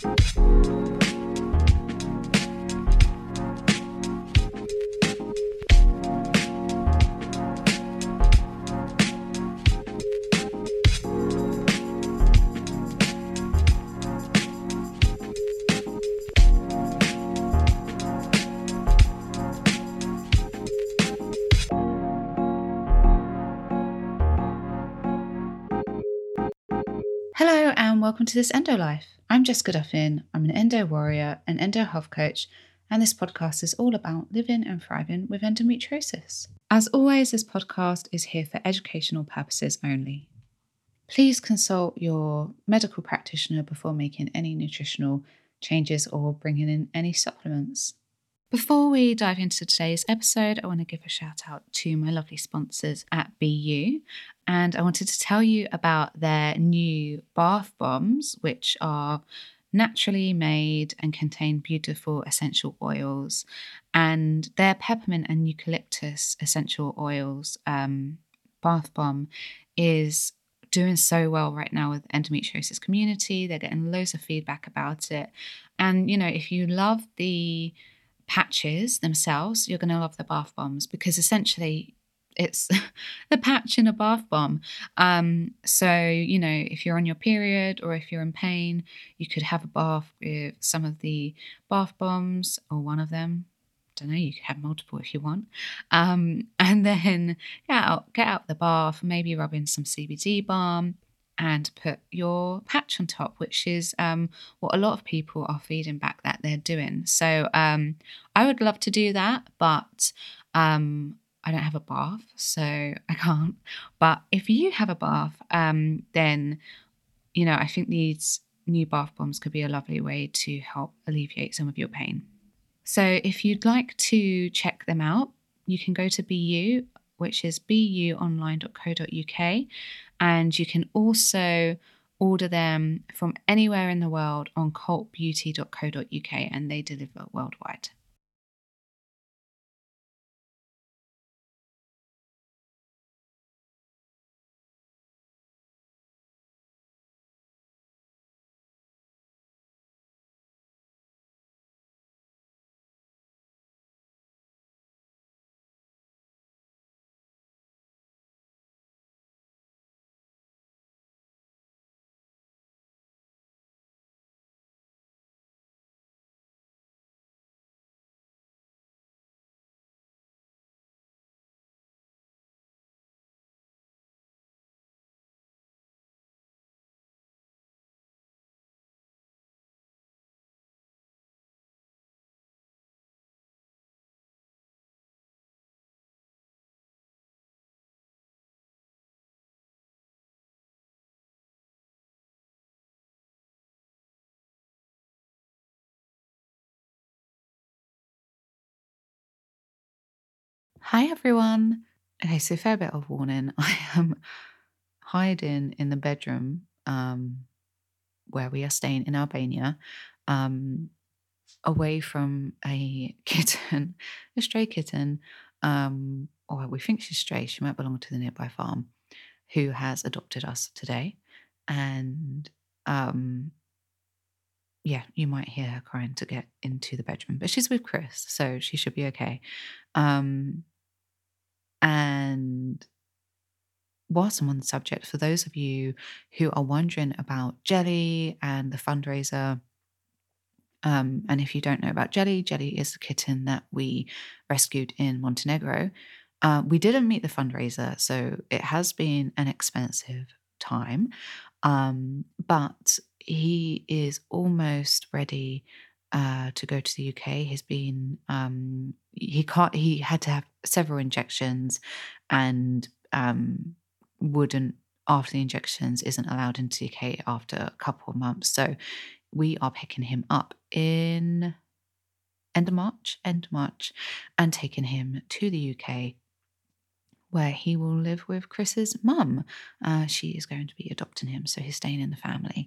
Hello and welcome to this Endo Life. I'm Jessica Duffin. I'm an endo warrior, an endo health coach, and this podcast is all about living and thriving with endometriosis. As always, this podcast is here for educational purposes only. Please consult your medical practitioner before making any nutritional changes or bringing in any supplements. Before we dive into today's episode, I want to give a shout out to my lovely sponsors at BU. And I wanted to tell you about their new bath bombs, which are naturally made and contain beautiful essential oils. And their peppermint and eucalyptus essential oils bath bomb is doing so well right now with endometriosis community. They're getting loads of feedback about it. And, you know, if you love the patches themselves, you're going to love the bath bombs because essentially it's the patch in a bath bomb. So, you know, if you're on your period or if you're in pain, you could have a bath with some of the bath bombs or one of them. Don't know, you could have multiple if you want. And then get out the bath, maybe rub in some CBD balm and put your patch on top, which is what a lot of people are feeding back that they're doing. So I would love to do that, but I don't have a bath, so I can't. But if you have a bath, then, you know, I think these new bath bombs could be a lovely way to help alleviate some of your pain. So if you'd like to check them out, you can go to BU, which is buonline.co.uk, and you can also order them from anywhere in the world on cultbeauty.co.uk, and they deliver worldwide. Hi everyone. Okay, so fair bit of warning. I am hiding in the bedroom where we are staying in Albania, away from a kitten, a stray kitten, or we think she's stray. She might belong to the nearby farm, who has adopted us today. And yeah, you might hear her crying to get into the bedroom, but she's with Chris, so she should be okay. Um, and whilst I'm on the subject, for those of you who are wondering about Jelly and the fundraiser, and if you don't know about Jelly, Jelly is the kitten that we rescued in Montenegro. We didn't meet the fundraiser, so it has been an expensive time, but he is almost ready to go to the UK. He's been he can't. He had to have several injections, and wouldn't after the injections isn't allowed into the UK after a couple of months. So we are picking him up in end of March, and taking him to the UK where he will live with Chris's mum. She is going to be adopting him, so he's staying in the family.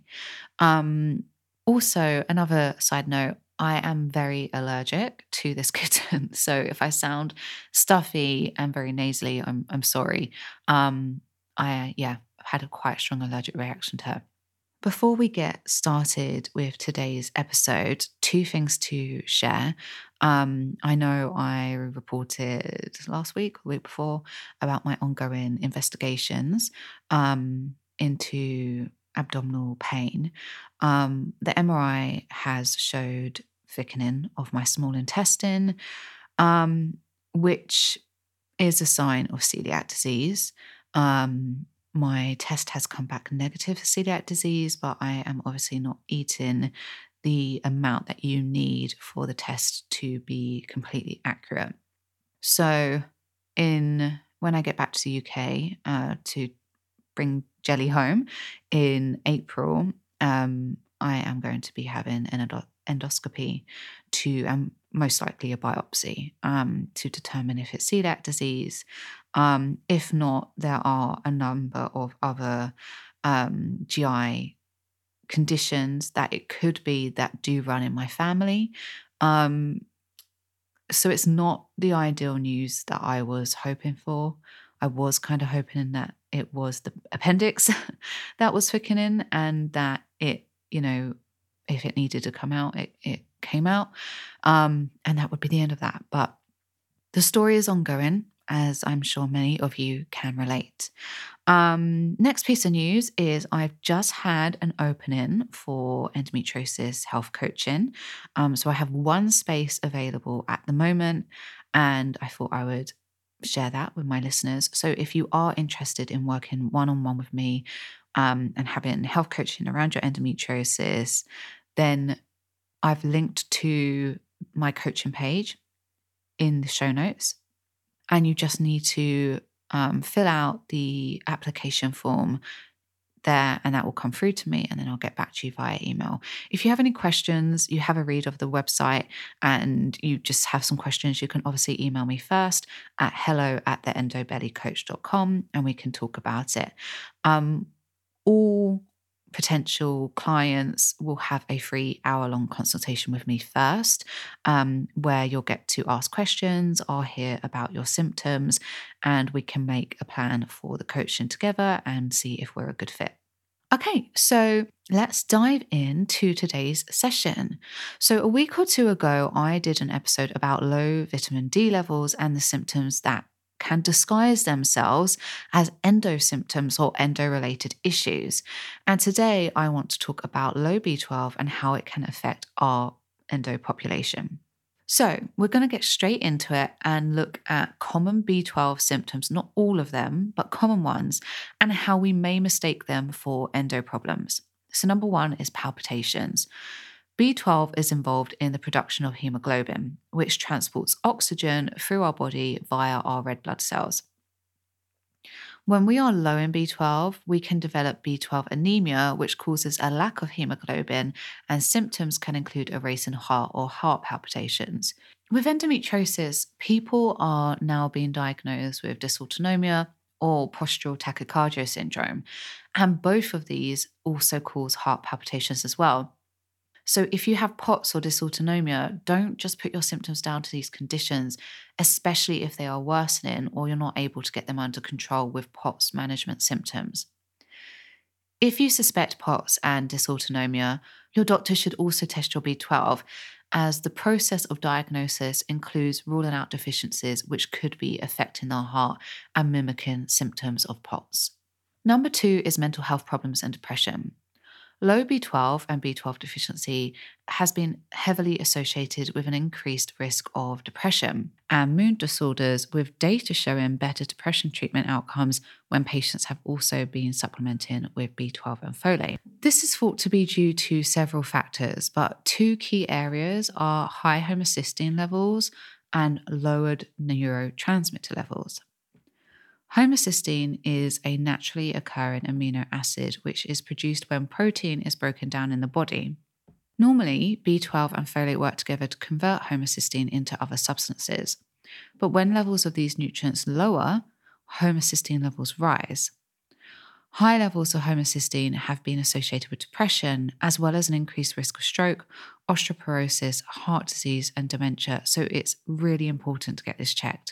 Also, another side note, I am very allergic to this kitten. So if I sound stuffy and very nasally, I'm sorry. I had a quite strong allergic reaction to her. Before we get started with today's episode, two things to share. I know I reported last week or the week before about my ongoing investigations into abdominal pain. The MRI has showed thickening of my small intestine, um, which is a sign of celiac disease. My test has come back negative for celiac disease, but I am obviously not eating the amount that you need for the test to be completely accurate. So, in when I get back to the UK to bring Jelly home in April, I am going to be having an endoscopy to most likely a biopsy to determine if it's celiac disease. If not, there are a number of other GI conditions that it could be that do run in my family. Um, so it's not the ideal news that I was hoping for. I was kind of hoping that it was the appendix that was thickening and that it, if it needed to come out, it came out. And that would be the end of that. But the story is ongoing, as I'm sure many of you can relate. Next piece of news is I've just had an opening for endometriosis health coaching. So I have one space available at the moment, and I thought I would share that with my listeners. So if you are interested in working one-on-one with me and having health coaching around your endometriosis, then I've linked to my coaching page in the show notes, and you just need to fill out the application form there, and that will come through to me, and then I'll get back to you via email. If you have any questions, you have a read of the website and you just have some questions, you can obviously email me first at hello@theendobellycoach.com and we can talk about it. All potential clients will have a free hour-long consultation with me first, where you'll get to ask questions or hear about your symptoms, and we can make a plan for the coaching together and see if we're a good fit. Okay, so let's dive into today's session. So, a week or two ago, I did an episode about low vitamin D levels and the symptoms that can disguise themselves as endo symptoms or endo related issues. And today, I want to talk about low B12 and how it can affect our endo population. So, we're going to get straight into it and look at common B12 symptoms, not all of them, but common ones, and how we may mistake them for endo problems. So, number one is palpitations. B12 is involved in the production of hemoglobin, which transports oxygen through our body via our red blood cells. When we are low in B12, we can develop B12 anemia, which causes a lack of hemoglobin, and symptoms can include a racing heart or heart palpitations. With endometriosis, people are now being diagnosed with dysautonomia or postural tachycardia syndrome, and both of these also cause heart palpitations as well. So, if you have POTS or dysautonomia, don't just put your symptoms down to these conditions, especially if they are worsening or you're not able to get them under control with POTS management symptoms. If you suspect POTS and dysautonomia, your doctor should also test your B12, as the process of diagnosis includes ruling out deficiencies which could be affecting our heart and mimicking symptoms of POTS. Number two is mental health problems and depression. Low B12 and B12 deficiency has been heavily associated with an increased risk of depression and mood disorders, with data showing better depression treatment outcomes when patients have also been supplementing with B12 and folate. This is thought to be due to several factors, but two key areas are high homocysteine levels and lowered neurotransmitter levels. Homocysteine is a naturally occurring amino acid which is produced when protein is broken down in the body. Normally, B12 and folate work together to convert homocysteine into other substances. But when levels of these nutrients lower, homocysteine levels rise. High levels of homocysteine have been associated with depression, as well as an increased risk of stroke, osteoporosis, heart disease, and dementia, so it's really important to get this checked.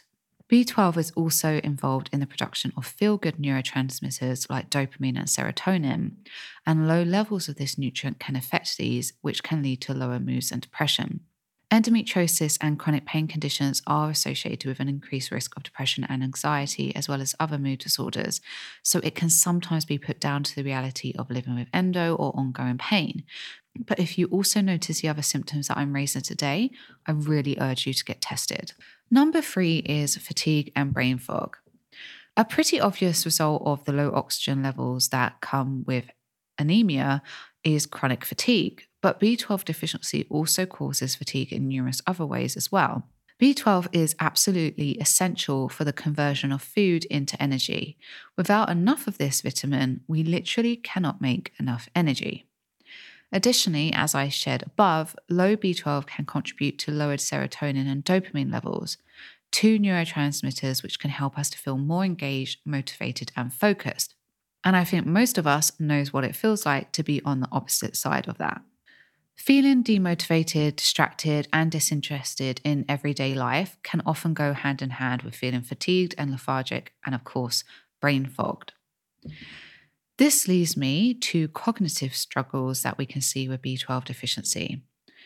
B12 is also involved in the production of feel-good neurotransmitters like dopamine and serotonin, and low levels of this nutrient can affect these, which can lead to lower moods and depression. Endometriosis and chronic pain conditions are associated with an increased risk of depression and anxiety, as well as other mood disorders, so it can sometimes be put down to the reality of living with endo or ongoing pain. But if you also notice the other symptoms that I'm raising today, I really urge you to get tested. Number 3 is fatigue and brain fog. A pretty obvious result of the low oxygen levels that come with anemia is chronic fatigue, but B12 deficiency also causes fatigue in numerous other ways as well. B12 is absolutely essential for the conversion of food into energy. Without enough of this vitamin, we literally cannot make enough energy. Additionally, as I shared above, low B12 can contribute to lowered serotonin and dopamine levels, two neurotransmitters which can help us to feel more engaged, motivated, and focused. And I think most of us knows what it feels like to be on the opposite side of that. Feeling demotivated, distracted, and disinterested in everyday life can often go hand in hand with feeling fatigued and lethargic, and of course, brain fogged. This leads me to cognitive struggles that we can see with B12 deficiency.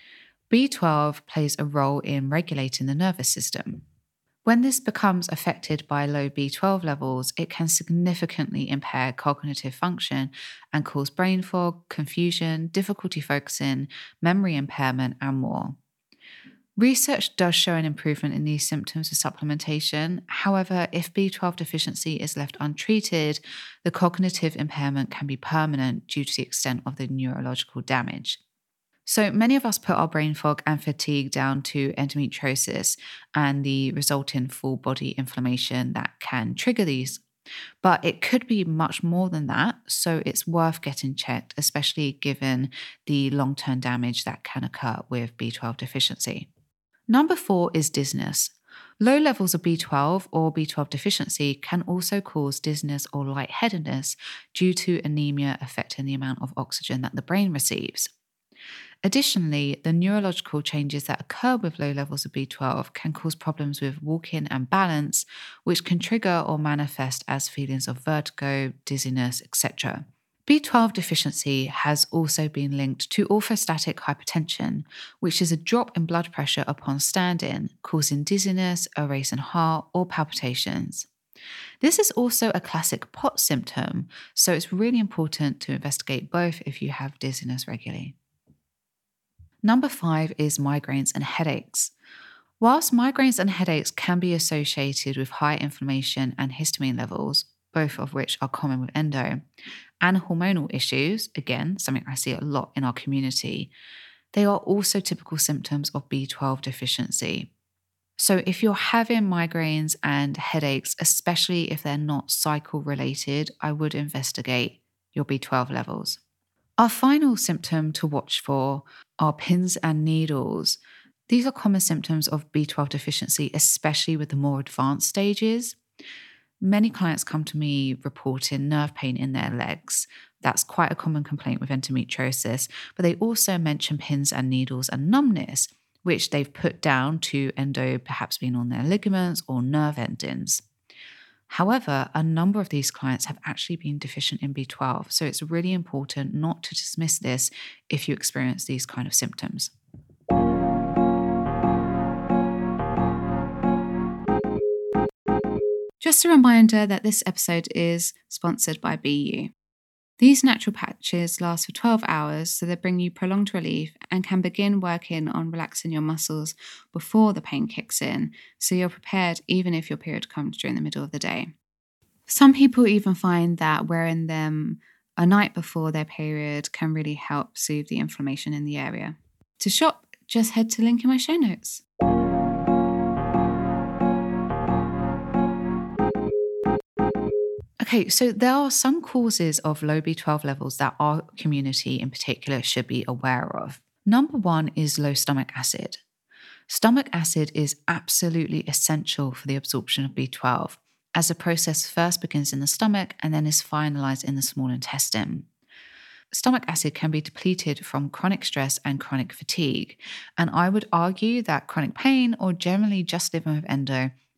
B12 plays a role in regulating the nervous system. When this becomes affected by low B12 levels, it can significantly impair cognitive function and cause brain fog, confusion, difficulty focusing, memory impairment, and more. Research does show an improvement in these symptoms with supplementation. However, if B12 deficiency is left untreated, the cognitive impairment can be permanent due to the extent of the neurological damage. So many of us put our brain fog and fatigue down to endometriosis and the resulting full body inflammation that can trigger these. But it could be much more than that, so it's worth getting checked, especially given the long-term damage that can occur with B12 deficiency. Number 4 is dizziness. Low levels of B12 or B12 deficiency can also cause dizziness or lightheadedness due to anemia affecting the amount of oxygen that the brain receives. Additionally, the neurological changes that occur with low levels of B12 can cause problems with walking and balance, which can trigger or manifest as feelings of vertigo, dizziness, etc. B12 deficiency has also been linked to orthostatic hypotension, which is a drop in blood pressure upon standing, causing dizziness, a racing heart, or palpitations. This is also a classic POTS symptom, so it's really important to investigate both if you have dizziness regularly. Number 5 is migraines and headaches. Whilst migraines and headaches can be associated with high inflammation and histamine levels, both of which are common with endo, and hormonal issues, again, something I see a lot in our community, they are also typical symptoms of B12 deficiency. So if you're having migraines and headaches, especially if they're not cycle related, I would investigate your B12 levels. Our final symptom to watch for are pins and needles. These are common symptoms of B12 deficiency, especially with the more advanced stages. Many clients come to me reporting nerve pain in their legs. That's quite a common complaint with endometriosis, but they also mention pins and needles and numbness, which they've put down to endo perhaps being on their ligaments or nerve endings. However, a number of these clients have actually been deficient in B12, so it's really important not to dismiss this if you experience these kind of symptoms. Just a reminder that this episode is sponsored by BU. These natural patches last for 12 hours, so they bring you prolonged relief and can begin working on relaxing your muscles before the pain kicks in, so you're prepared even if your period comes during the middle of the day. Some people even find that wearing them a night before their period can really help soothe the inflammation in the area. To shop, just head to the link in my show notes. Okay, so there are some causes of low B12 levels that our community in particular should be aware of. Number 1 is low stomach acid. Stomach acid is absolutely essential for the absorption of B12, as the process first begins in the stomach and then is finalized in the small intestine. Stomach acid can be depleted from chronic stress and chronic fatigue, and I would argue that chronic pain or generally just living with endo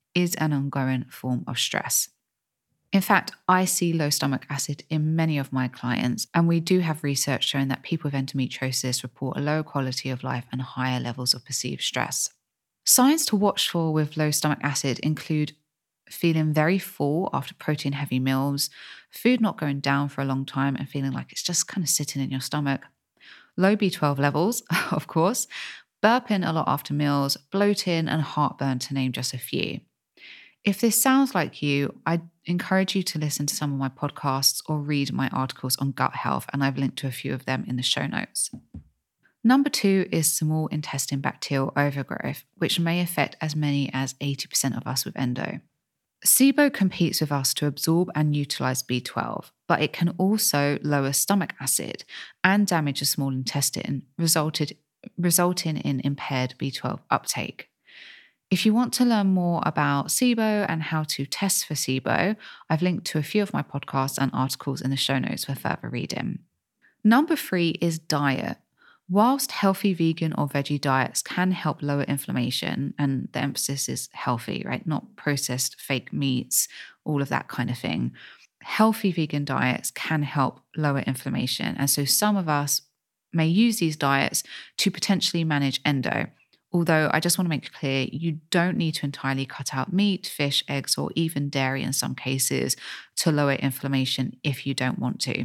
is an ongoing form of stress. In fact, I see low stomach acid in many of my clients, and we do have research showing that people with endometriosis report a lower quality of life and higher levels of perceived stress. Signs to watch for with low stomach acid include feeling very full after protein-heavy meals, food not going down for a long time and feeling like it's just kind of sitting in your stomach, low B12 levels, of course, burping a lot after meals, bloating, and heartburn, to name just a few. If this sounds like you, I encourage you to listen to some of my podcasts or read my articles on gut health, and I've linked to a few of them in the show notes. Number 2 is small intestine bacterial overgrowth, which may affect as many as 80% of us with endo. SIBO competes with us to absorb and utilize B12, but it can also lower stomach acid and damage the small intestine, resulting in impaired B12 uptake. If you want to learn more about SIBO and how to test for SIBO, I've linked to a few of my podcasts and articles in the show notes for further reading. Number 3 is diet. Whilst healthy vegan or veggie diets can help lower inflammation, and the emphasis is healthy, right? Not processed fake meats, all of that kind of thing. Healthy vegan diets can help lower inflammation. And so some of us may use these diets to potentially manage endo. Although I just want to make it clear, you don't need to entirely cut out meat, fish, eggs, or even dairy in some cases to lower inflammation if you don't want to.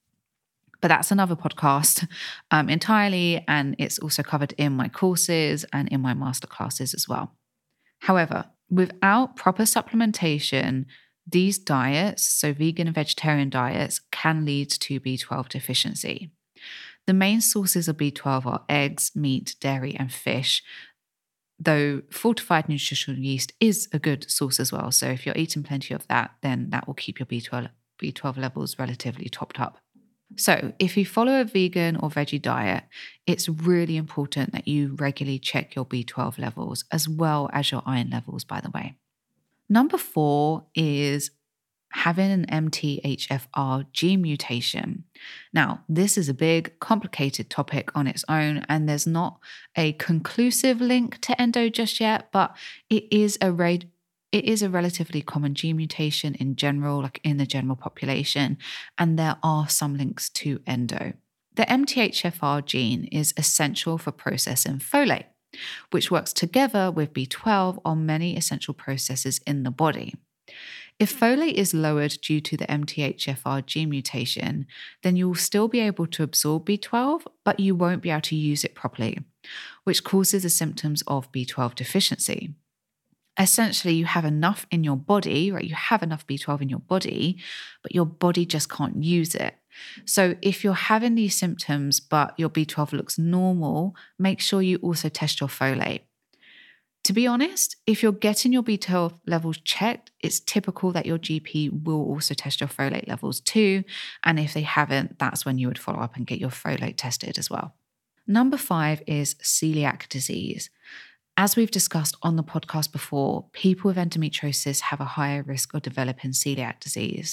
But that's another podcast entirely, and it's also covered in my courses and in my masterclasses as well. However, without proper supplementation, these diets, so vegan and vegetarian diets, can lead to B12 deficiency. The main sources of B12 are eggs, meat, dairy, and fish, though fortified nutritional yeast is a good source as well. So if you're eating plenty of that, then that will keep your B12 levels relatively topped up. So if you follow a vegan or veggie diet, it's really important that you regularly check your B12 levels as well as your iron levels, by the way. Number 4 is having an MTHFR gene mutation. Now, this is a big, complicated topic on its own, and there's not a conclusive link to endo just yet, but it is a relatively common gene mutation in general, like in the general population, and there are some links to endo. The MTHFR gene is essential for processing folate, which works together with B12 on many essential processes in the body. If folate is lowered due to the MTHFR gene mutation, then you will still be able to absorb B12, but you won't be able to use it properly, which causes the symptoms of B12 deficiency. Essentially, you have enough in your body, right? You have enough B12 in your body, but your body just can't use it. So if you're having these symptoms, but your B12 looks normal, make sure you also test your folate. To be honest, if you're getting your B12 levels checked, it's typical that your GP will also test your folate levels too. And if they haven't, that's when you would follow up and get your folate tested as well. Number 5 is celiac disease. As we've discussed on the podcast before, people with endometriosis have a higher risk of developing celiac disease.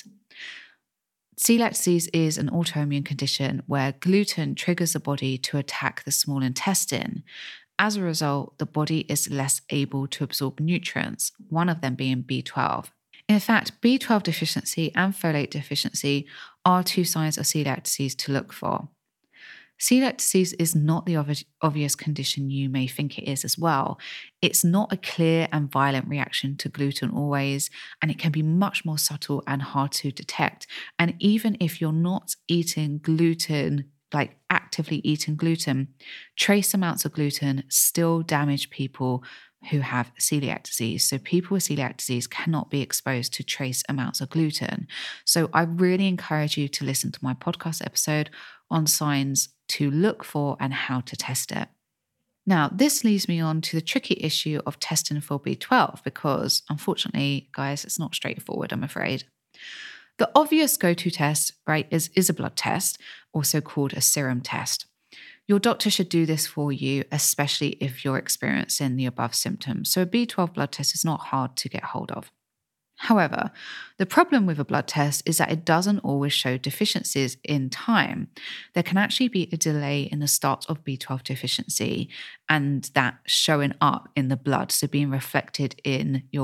Celiac disease is an autoimmune condition where gluten triggers the body to attack the small intestine. As a result, the body is less able to absorb nutrients, one of them being B12. In fact, B12 deficiency and folate deficiency are 2 signs of celiac disease to look for. Celiac disease is not the obvious condition you may think it is as well. It's not a clear and violent reaction to gluten always, and it can be much more subtle and hard to detect. And even if you're not eating gluten, like actively eating gluten, trace amounts of gluten still damage people who have celiac disease. So people with celiac disease cannot be exposed to trace amounts of gluten. So I really encourage you to listen to my podcast episode on signs to look for and how to test it. Now, this leads me on to the tricky issue of testing for B12 because, unfortunately, guys, it's not straightforward, I'm afraid. The obvious go-to test, right, is a blood test, also called a serum test. Your doctor should do this for you, especially if you're experiencing the above symptoms. So a B12 blood test is not hard to get hold of. However, the problem with a blood test is that it doesn't always show deficiencies in time. There can actually be a delay in the start of B12 deficiency and that showing up in the blood, so being reflected in your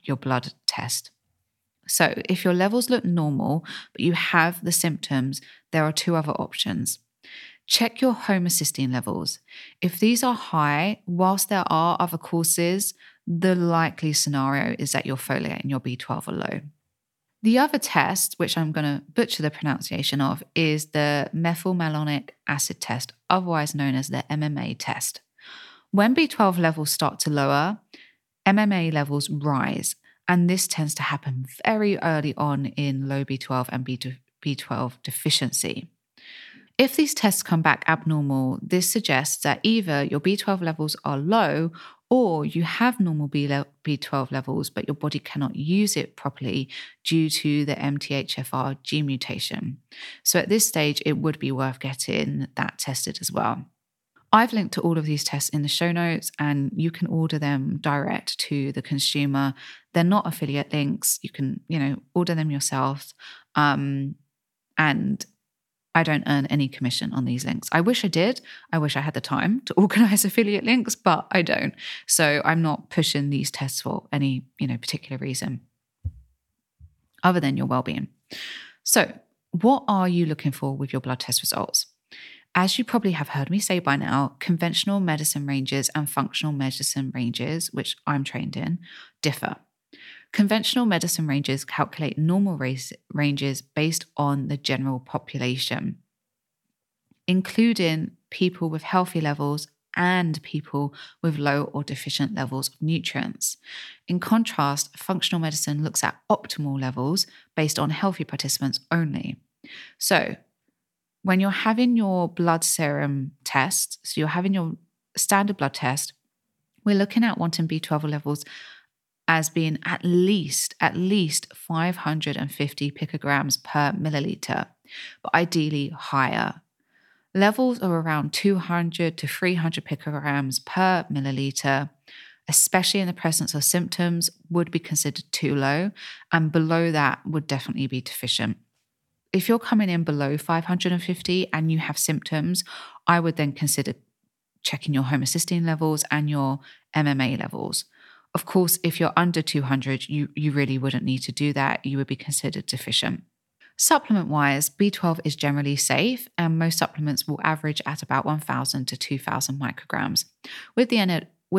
your blood test. So if your levels look normal, but you have the symptoms, there are two other options. Check your homocysteine levels. If these are high, whilst there are other causes, the likely scenario is that your folate and your B12 are low. The other test, which I'm going to butcher the pronunciation of, is the methylmalonic acid test, otherwise known as the MMA test. When B12 levels start to lower, MMA levels rise, and this tends to happen very early on in low B12 and B12 deficiency. If these tests come back abnormal, this suggests that either your B12 levels are low or you have normal B12 levels, but your body cannot use it properly due to the MTHFR gene mutation. So at this stage, it would be worth getting that tested as well. I've linked to all of these tests in the show notes, and you can order them direct to the consumer. They're not affiliate links. You can, order them yourself. And I don't earn any commission on these links. I wish I did. I wish I had the time to organize affiliate links, but I don't. So I'm not pushing these tests for any, particular reason other than your well-being. So what are you looking for with your blood test results? As you probably have heard me say by now, conventional medicine ranges and functional medicine ranges, which I'm trained in, differ. Conventional medicine ranges calculate normal ranges based on the general population, including people with healthy levels and people with low or deficient levels of nutrients. In contrast, functional medicine looks at optimal levels based on healthy participants only. So, when you're having your blood serum test, so you're having your standard blood test, we're looking at wanting B12 levels as being at least 550 picograms per milliliter, but ideally higher. Levels of around 200 to 300 picograms per milliliter, especially in the presence of symptoms, would be considered too low, and below that would definitely be deficient. If you're coming in below 550 and you have symptoms, I would then consider checking your homocysteine levels and your MMA levels. Of course, if you're under 200, you really wouldn't need to do that. You would be considered deficient. Supplement-wise, B12 is generally safe, and most supplements will average at about 1,000 to 2,000 micrograms, with the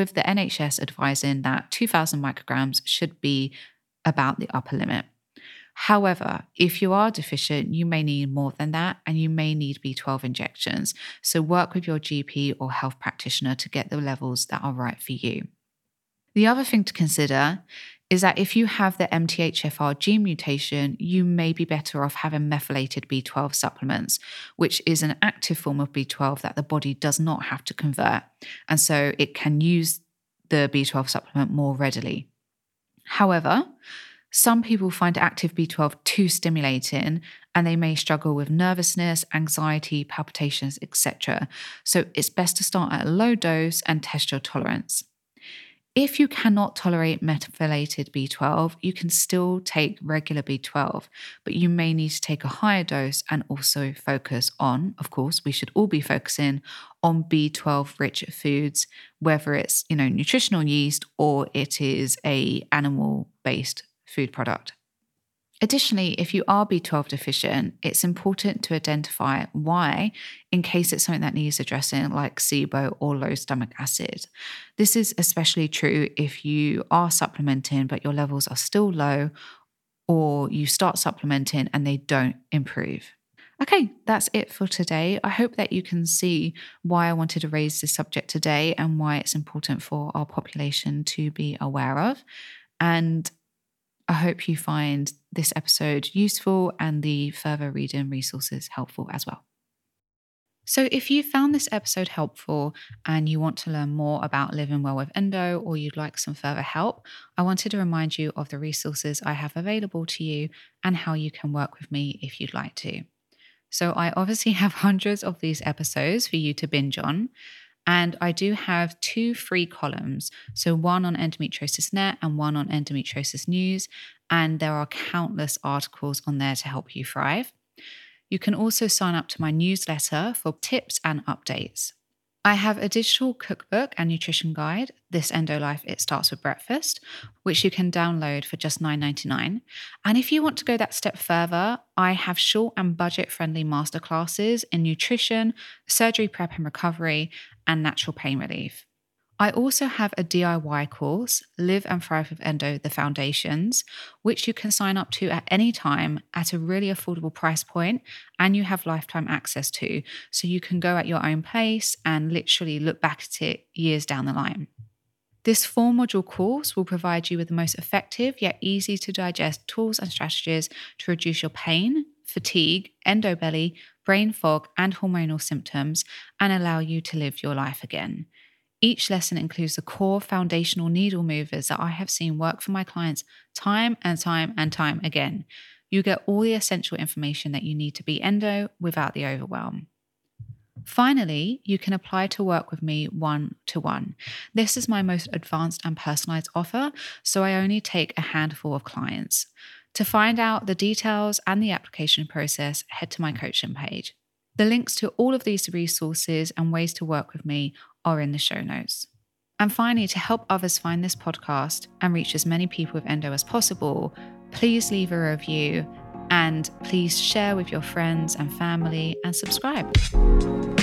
NHS advising that 2,000 micrograms should be about the upper limit. However, if you are deficient, you may need more than that, and you may need B12 injections. So work with your GP or health practitioner to get the levels that are right for you. The other thing to consider is that if you have the MTHFR gene mutation, you may be better off having methylated B12 supplements, which is an active form of B12 that the body does not have to convert. And so it can use the B12 supplement more readily. However, some people find active B12 too stimulating, and they may struggle with nervousness, anxiety, palpitations, etc. So it's best to start at a low dose and test your tolerance. If you cannot tolerate methylated B12, you can still take regular B12, but you may need to take a higher dose and also focus on, of course, we should all be focusing on B12 rich foods, whether it's, nutritional yeast or it is a animal-based food product. Additionally, if you are B12 deficient, it's important to identify why, in case it's something that needs addressing, like SIBO or low stomach acid. This is especially true if you are supplementing but your levels are still low, or you start supplementing and they don't improve. Okay, that's it for today. I hope that you can see why I wanted to raise this subject today and why it's important for our population to be aware of. And I hope you find this episode useful and the further reading resources helpful as well. So if you found this episode helpful and you want to learn more about living well with endo, or you'd like some further help, I wanted to remind you of the resources I have available to you and how you can work with me if you'd like to. So I obviously have hundreds of these episodes for you to binge on. And I do have 2 free columns, so one on Endometriosis Net and one on Endometriosis News, and there are countless articles on there to help you thrive. You can also sign up to my newsletter for tips and updates. I have a digital cookbook and nutrition guide, This Endo Life It Starts With Breakfast, which you can download for just $9.99. And if you want to go that step further, I have short and budget-friendly masterclasses in nutrition, surgery prep and recovery, and natural pain relief. I also have a DIY course, Live and Thrive with Endo, The Foundations, which you can sign up to at any time at a really affordable price point, and you have lifetime access to, so you can go at your own pace and literally look back at it years down the line. This 4-module course will provide you with the most effective yet easy to digest tools and strategies to reduce your pain, fatigue, endo belly, brain fog, and hormonal symptoms, and allow you to live your life again. Each lesson includes the core foundational needle movers that I have seen work for my clients time and time and time again. You get all the essential information that you need to be endo without the overwhelm. Finally, you can apply to work with me one-to-one. This is my most advanced and personalized offer, so I only take a handful of clients. To find out the details and the application process, head to my coaching page. The links to all of these resources and ways to work with me are in the show notes. And finally, to help others find this podcast and reach as many people with endo as possible, please leave a review and please share with your friends and family and subscribe.